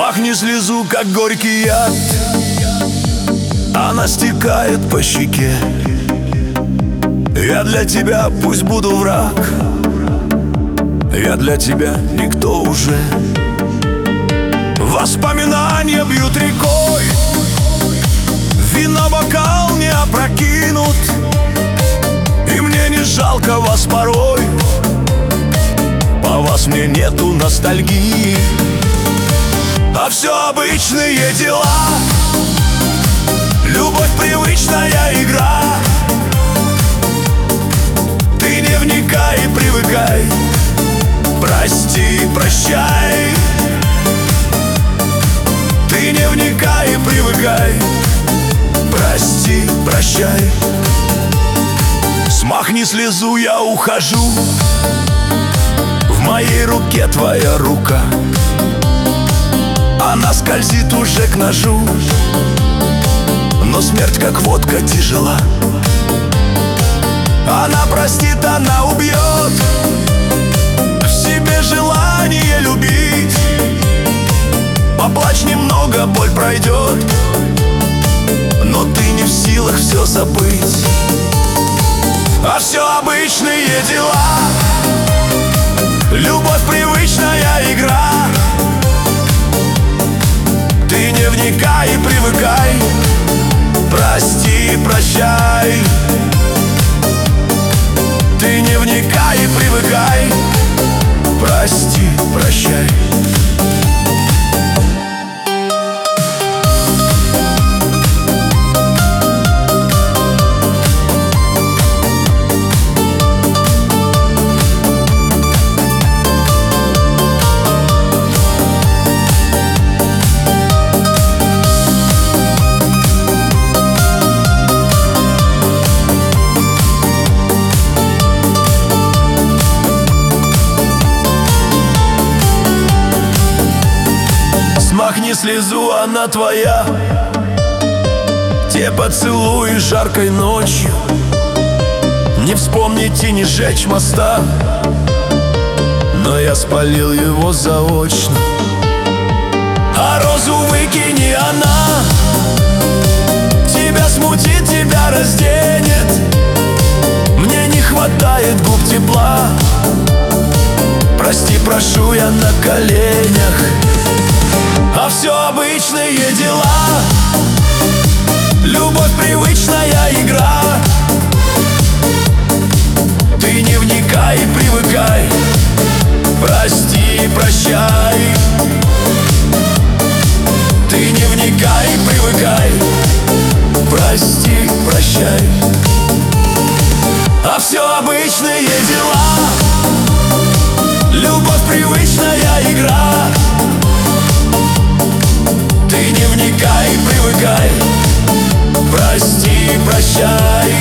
Смахни слезу, как горький яд, она стекает по щеке. Я для тебя пусть буду враг, я для тебя никто уже. Воспоминания бьют рекой, вино бокал не опрокинут, и мне не жалко вас порой, по вас мне нету ностальгии. А все обычные дела, любовь привычная игра. Ты не вникай и привыкай, прости, прощай. Ты не вникай и привыкай, прости, прощай. Смахни слезу, я ухожу, в моей руке твоя рука, она скользит уже к ножу, но смерть как водка тяжела. Она простит, она убьет в себе желание любить. Поплачь немного, боль пройдет, но ты не в силах все забыть. А все обычные дела, любовь привычная игра. Ты не вникай и привыкай, прости, прощай. Ты не вникай и привыкай, прости, прощай. Смахни слезу, она твоя, те поцелуи жаркой ночью. Не вспомнить и не сжечь моста, но я спалил его заочно. А розу выкини, она тебя смутит, тебя разденет. Мне не хватает губ тепла, прости, прошу я на коленях. А все обычные дела, любовь привычная игра. Ты не вникай и привыкай, прости, прощай. Ты не вникай и привыкай, прости, прощай. А все обычные дела, любовь привычная игра. Ты не вникай и привыкай, прости, прощай.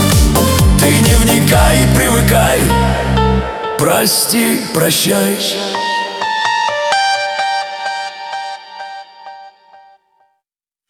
Ты не вникай и привыкай, прости, прощай.